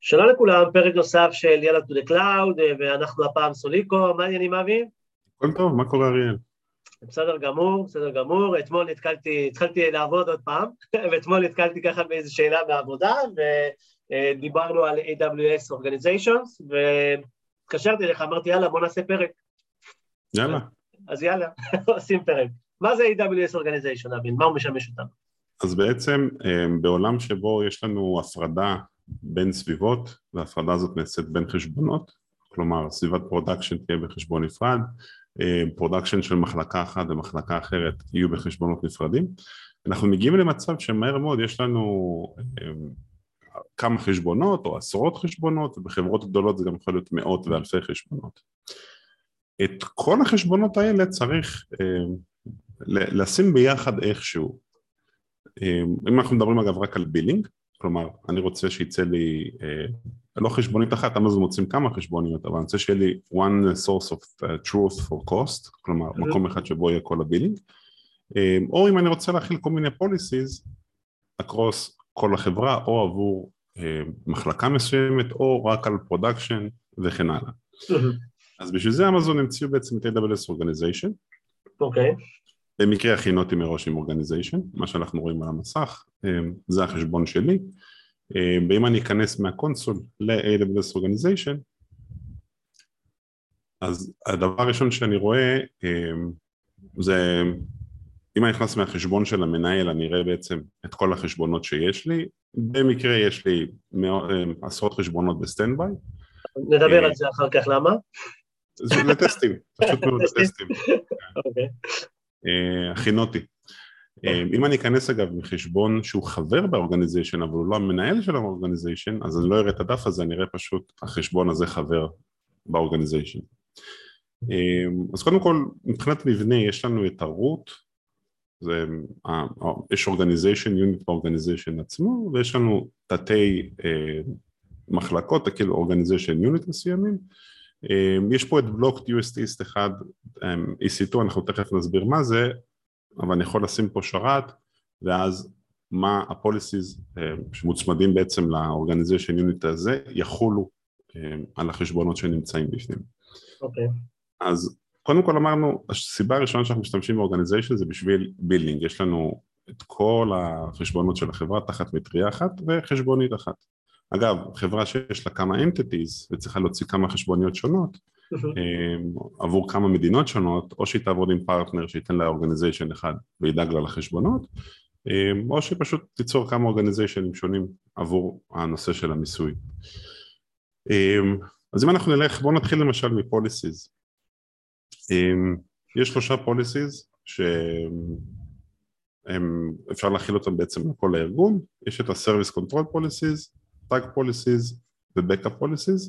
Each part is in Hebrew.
שלום לכולם, פרק נוסף של יאללה to the cloud, ואנחנו הפעם סוליקו, מה העניינים אבי? כל טוב, מה קורה אריאל? בסדר גמור, אתמול התחלתי לעבוד עוד פעם, ואתמול נתקלתי ככה באיזו שאלה מהעבודה, ודיברנו על AWS Organizations, והתקשרתי לך, אמרתי יאללה בוא נעשה פרק. יאללה. אז יאללה, עושים פרק. מה זה AWS Organization, אבין? מה הוא משמש אותנו? אז בעצם בעולם שבו יש לנו הפרדה בין סביבות, וההפרדה הזאת נעשית בין חשבונות, כלומר סביבת פרודקשן תהיה בחשבון נפרד, פרודקשן של מחלקה אחת ומחלקה אחרת יהיו בחשבונות נפרדים, אנחנו מגיעים למצב שמהר מאוד יש לנו כמה חשבונות או עשרות חשבונות, ובחברות גדולות זה גם יכול להיות מאות ואלפי חשבונות. את כל החשבונות האלה צריך לשים ביחד איכשהו. אם אנחנו מדברים אגב רק על בילינג, כלומר אני רוצה שיצא לי לא חשבונית אחת, אמזון מוצאים כמה חשבוניות, אבל אני רוצה שיהיה לי one source of truth for cost, כלומר מקום אחד שבו יהיה כל הבילינג, או אם אני רוצה להכיל כל מיני policies across כל החברה, או עבור מחלקה מסוימת, או רק על production וכן הלאה. אז בשביל זה אמזון המציאו בעצם את AWS Organization. אוקיי. במקרה הכינותי מראש עם Organization, מה שאנחנו רואים על המסך, זה החשבון שלי, ואם אני אכנס מהקונסול ל-AWS Organization, אז הדבר הראשון שאני רואה, זה, אם אני נכנס מהחשבון של המנהל, אני אראה בעצם את כל החשבונות שיש לי, במקרה יש לי עשרות חשבונות בסטנדביי. נדבר על זה אחר כך, למה? זה לטסטים, פשוט מאוד לטסטים. אוקיי. הכינותי. אם אני אכנס אגב מחשבון שהוא חבר באורגניזיישן, אבל הוא לא המנהל של האורגניזיישן, אז אני לא אראה את הדף הזה, אני אראה פשוט החשבון הזה חבר באורגניזיישן. אז קודם כל, מבחינת מבנה, יש לנו את הרוט, יש אורגניזיישן, יוניט באורגניזיישן עצמו, ויש לנו תתי מחלקות, כאילו אורגניזיישן יוניט מסוימים, יש פה את בלוק UST East 1, EC2, אנחנו תכף נסביר מה זה, אבל אני יכול לשים פה שרת, ואז מה הפוליסיז שמוצמדים בעצם לאורגניזיישן יוניט הזה, יחולו על החשבונות שנמצאים בפנים. אוקיי. אז קודם כל אמרנו, הסיבה הראשונה שאנחנו משתמשים באורגניזיישן זה בשביל בילינג, יש לנו את כל החשבונות של החברה תחת מטריה אחת וחשבונית אחת. אגב, חברה שיש לה כמה entities וצריכה להוציא כמה חשבוניות שונות, עבור כמה מדינות שונות, או שהיא תעבוד עם פרטנר שייתן לה אורגניזיישן אחד וידאג לה לחשבונות, או שפשוט תיצור כמה אורגניזיישנים שונים עבור הנושא של המיסוי. אז אם אנחנו נלך, בואו נתחיל למשל מפוליסיז. יש 3 פוליסיז שאפשר להכיל אותם בעצם לכל הארגון, יש את ה-Service Control Policies, Tag Policies ו-Backup Policies.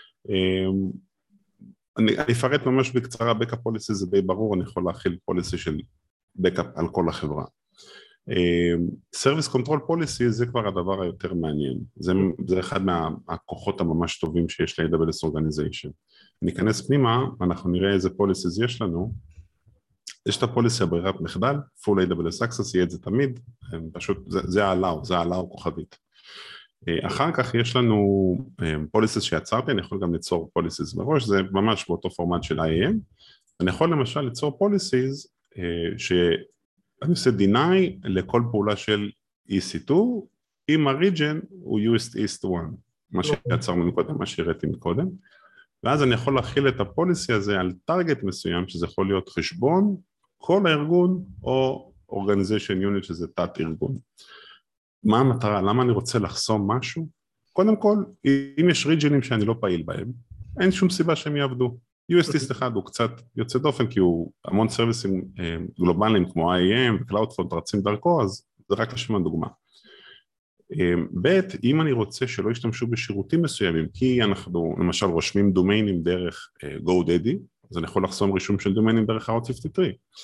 אני אפרט ממש בקצרה, Backup Policies זה די ברור, אני יכול להכיל פוליסי של Backup על כל החברה. Service Control Policy זה כבר הדבר היותר מעניין, זה אחד מהכוחות הממש טובים שיש ל-AWS Organization. ניכנס פנימה, אנחנו נראה איזה Policies יש לנו, יש את הפוליסי הברירת מחדל, Full AWS Access, יהיה את זה תמיד, פשוט זה ה-Allow כוכבית. אחר כך יש לנו פוליסיס שיצרתי, אני יכול גם ליצור פוליסיס מראש, זה ממש באותו פורמט של IAM, אני יכול למשל ליצור פוליסיס שאני עושה deny לכל פעולה של EC2, אם הריג'ן הוא US East 1, מה שיצרנו מקודם, מה שהראיתי מקודם, ואז אני יכול להכיל את הפוליסי הזה על טרגט מסוים, שזה יכול להיות חשבון, כל הארגון, או Organization Unit שזה תת ארגון. מה המטרה? למה אני רוצה לחסום משהו? קודם כל, אם יש ריג'נים שאני לא פעיל בהם, אין שום סיבה שהם יעבדו. UST 1 הוא קצת יוצא דופן, כי הוא המון סרוויסים גלובליים כמו IAM ו-Cloudfront רצים דרכו, אז זה רק לשם הדוגמה. ב', אם אני רוצה שלא ישתמשו בשירותים מסוימים, כי אנחנו למשל רושמים דומיינים דרך GoDaddy, אז אני יכול לחסום רישום של דומיינים דרך Route 53.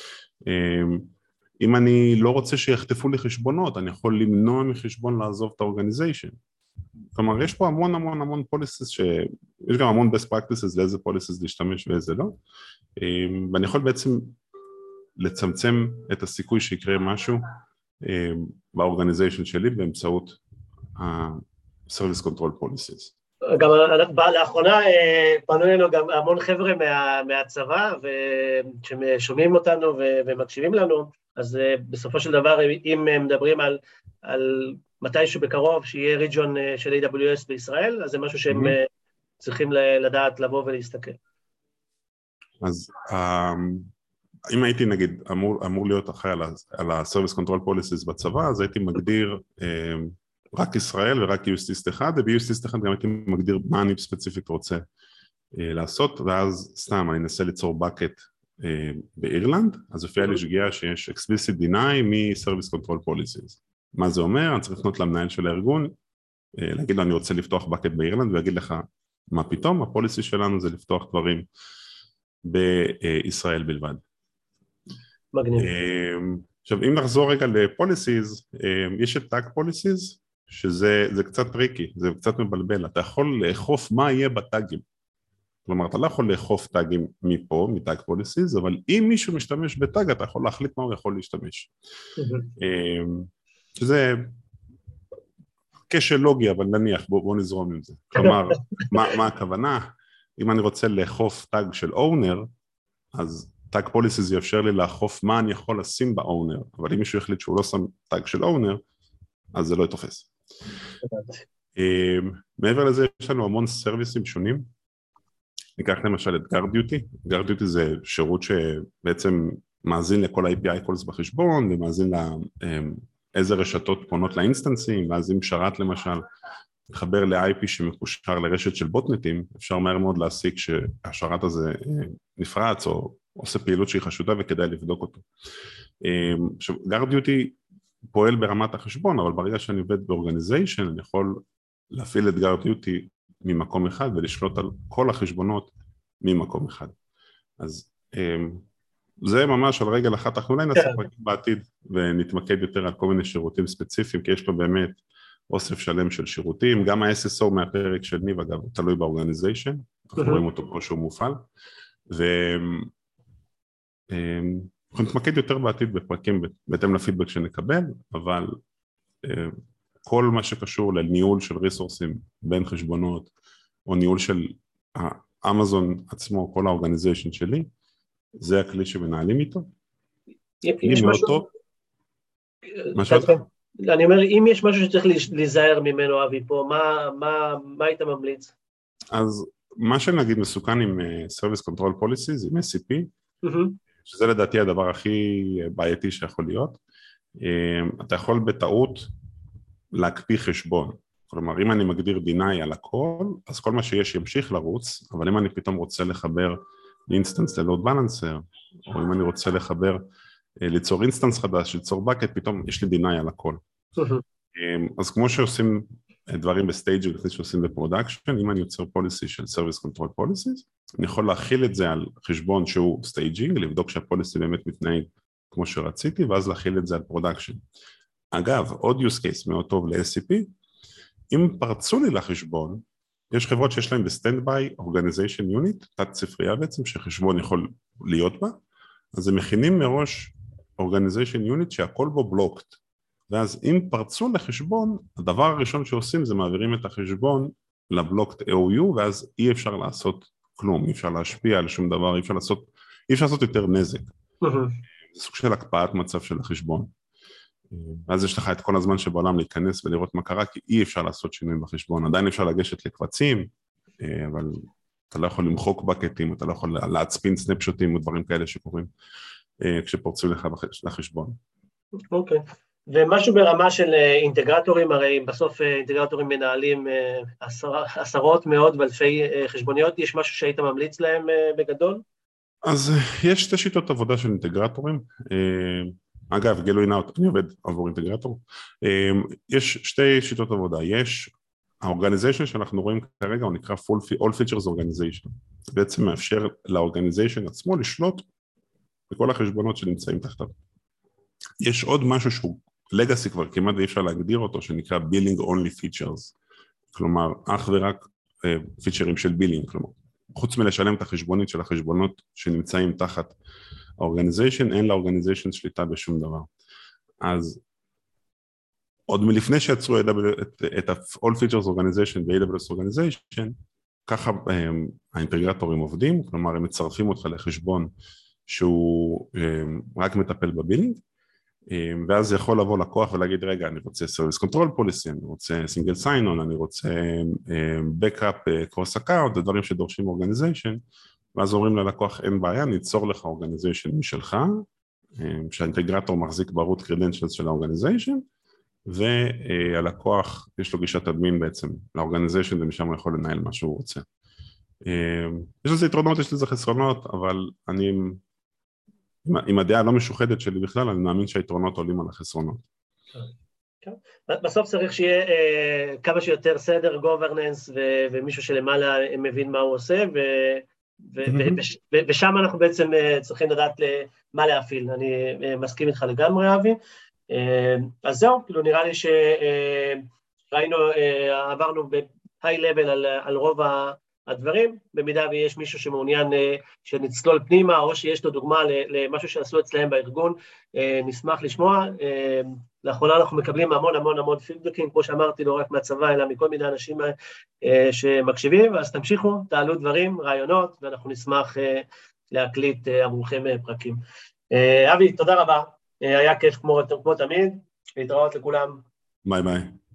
אם אני לא רוצה שיחטפו לי חשבונות, אני יכול למנוע מחשבון לעזוב את האורגניזיישן. כלומר, יש פה המון פוליסיס, יש גם המון best practices לאיזה פוליסיס להשתמש ואיזה לא, ואני יכול בעצם לצמצם את הסיכוי שיקרה משהו באורגניזיישן שלי באמצעות ה-Service Control Policies. גם לאחרונה פנו אלינו גם המון חבר'ה מהצבא, ששומעים אותנו ומקשיבים לנו, אז בסופו של דבר, אם מדברים על מתישהו בקרוב שיהיה ריג'ון של AWS בישראל, אז זה משהו שהם צריכים לדעת לבוא ולהסתכל. אז אם הייתי נגיד אמור להיות אחראי על ה-Service Control Policies בצבא, אז הייתי מגדיר רק ישראל ורק USTIST אחד, וב-USTIST אחד גם הייתי מגדיר מה אני ספציפית רוצה לעשות, ואז סתם אני אנסה ליצור bucket באירלנד, אז הופיע לי שגיאה שיש explicit deny מ-Service Control Policies. מה זה אומר? אני צריך לפנות למנהל של הארגון, להגיד לו אני רוצה לפתוח bucket באירלנד, ויגיד לך מה פתאום, הפוליסי שלנו זה לפתוח דברים בישראל בלבד. מגניב. עכשיו אם נחזור רגע לפוליסיז, יש את טאג פוליסיז, שזה קצת טריקי, זה קצת מבלבל, אתה יכול לאכוף מה יהיה בטאגים, כלומר אתה לא יכול לאכוף טאגים מפה, מטאג פוליסיז, אבל אם מישהו משתמש בטאג אתה יכול להחליט מה הוא יכול להשתמש, שזה כשל לוגי, אבל נניח בוא נזרום עם זה, כלומר מה הכוונה? אם אני רוצה לאכוף טאג של אונר, אז טאג פוליסיז יאפשר לי לאכוף מה אני יכול לשים באונר, אבל אם מישהו החליט שהוא לא שם טאג של אונר, אז זה לא יתופס. מעבר לזה יש לנו המון סרוויסים שונים, ניקח למשל את GuardDuty, GuardDuty זה שירות שבעצם מאזין לכל ה-API calls בחשבון, ומאזין לאיזה רשתות פונות לאינסטנסים, ואז אם שרת למשל, לחבר ל-IP שמקושר לרשת של בוטנטים, אפשר מהר מאוד להסיק שהשרת הזה נפרץ או עושה פעילות שהיא חשודה וכדאי לבדוק אותו. עכשיו, GuardDuty פועל ברמת החשבון, אבל ברגע שאני עובד באורגניזיישן, אני יכול להפעיל את GuardDuty ממקום אחד ולשלוט על כל החשבונות ממקום אחד. אז זה ממש על רגל אחת, אנחנו אולי נעשה פרקים בעתיד ונתמקד יותר על כל מיני שירותים ספציפיים, כי יש לו באמת אוסף שלם של שירותים, גם ה-SSO מהפרק של ניב, אגב, הוא תלוי באורגניזיישן, אנחנו רואים אותו פה שהוא מופעל, אנחנו נתמקד יותר בעתיד בפרקים בהתאם לפידבק שנקבל, אבל כל מה שקשור לניהול של ריסורסים בין חשבונות, או ניהול של האמזון עצמו, כל האורגניזיישן שלי, זה הכלי שמנהלים איתו. יש משהו? אני אומר, אם יש משהו שצריך להיזהר ממנו, אבי, פה, מה היית ממליץ? אז מה שנגיד מסוכן עם Service Control Policies, עם SCP, שזה לדעתי הדבר הכי בעייתי שיכול להיות, אתה יכול בטעות להקפיא חשבון, כלומר אם אני מגדיר deny על הכל, אז כל מה שיש ימשיך לרוץ, אבל אם אני פתאום רוצה לחבר אינסטנס ללוד בלנסר, או אם אני רוצה ליצור אינסטנס חדש, ליצור bucket, פתאום יש לי deny על הכל. אז כמו שעושים דברים בסטייג'ינג, לפני שעושים בפרודקשן, אם אני יוצר פוליסי של Service Control Policies, אני יכול להכיל את זה על חשבון שהוא סטייג'ינג, לבדוק שהפוליסי באמת מתנהג כמו שרציתי, ואז להכיל את זה על פרודקשן. אגב, עוד use case מאוד טוב ל-SCP, אם פרצו לי לחשבון, יש חברות שיש להם בסטנדביי Organization Unit, תת ספרייה בעצם, שחשבון יכול להיות בה, אז הם מכינים מראש Organization Unit שהכל בו בלוקט, ואז אם פרצו לחשבון, הדבר הראשון שעושים זה מעבירים את החשבון לבלוקט AOU, ואז אי אפשר לעשות כלום, אי אפשר להשפיע על שום דבר, אי אפשר לעשות יותר נזק. זה סוג של הקפאת מצב של החשבון. אז יש לך את כל הזמן שבעולם להיכנס ולראות מה קרה, כי אי אפשר לעשות שינויים בחשבון, עדיין אפשר לגשת לקבצים, אבל אתה לא יכול למחוק בקטים, אתה לא יכול להצפין סנפשוטים או דברים כאלה שקורים כשפורצו לך לחשבון. אוקיי. ומשהו ברמה של אינטגרטורים, הרי בסוף אינטגרטורים מנהלים עשרות, מאות ואלפי חשבוניות, יש משהו שהיית ממליץ להם בגדול? אז יש שתי שיטות עבודה של אינטגרטורים, אגב, גילוי נאות, אני עובד עבור אינטגרטור, יש שתי שיטות עבודה, יש האורגניזיישן שאנחנו רואים כרגע, הוא נקרא All Features Organization, זה בעצם מאפשר לאורגניזיישן עצמו לשלוט בכל החשבונות שנמצאים תחתיו. יש עוד משהו שהוא לגאסי כבר, כמעט אי אפשר להגדיר אותו, שנקרא Billing Only Features, כלומר, אך ורק פיצ'רים של בילינג, כלומר, חוץ מלשלם את החשבונית של החשבונות שנמצאים תחת האורגניזיישן, אין לאורגניזיישן שליטה בשום דבר. אז עוד מלפני שיצרו את ה-All Features Organization ו-AWS Organization, ככה האינטגרטורים עובדים, כלומר הם מצרפים אותך לחשבון שהוא רק מטפל בבילינג, ואז יכול לבוא לקוח ולהגיד, רגע, אני רוצה Service Control Policy, אני רוצה Single Sign-On, אני רוצה Backup Cross Account, דברים שדורשים Organization, ואז אומרים ללקוח, אין בעיה, ניצור לך Organization משלך, שהאינטגרטור מחזיק בערוץ Credentials של ה-Organization, והלקוח יש לו גישת אדמין בעצם ל-Organization, ומשם הוא יכול לנהל מה שהוא רוצה. יש לזה יתרונות, יש לזה חסרונות, אבל אני, עם הדעה הלא משוחדת שלי בכלל, אני מאמין שהיתרונות עולים על החסרונות. בסוף צריך שיהיה כמה שיותר סדר, governance, ומישהו שלמעלה מבין מה הוא עושה, ושם אנחנו בעצם צריכים לדעת מה להפעיל. אני מסכים איתך לגמרי, אבי. אז זהו, כאילו נראה לי שראינו, עברנו ב-high level על רוב הדברים, במידה ויש מישהו שמעוניין שנצלול פנימה, או שיש לו דוגמה למשהו שעשו אצלהם בארגון, נשמח לשמוע. לאחרונה אנחנו מקבלים המון פידבקים, כמו שאמרתי, לא רק מהצבא, אלא מכל מיני אנשים שמקשיבים, אז תמשיכו, תעלו דברים, רעיונות, ואנחנו נשמח להקליט עבורכם פרקים. אבי, תודה רבה, היה כיף כמו תמיד, להתראות לכולם. ביי ביי.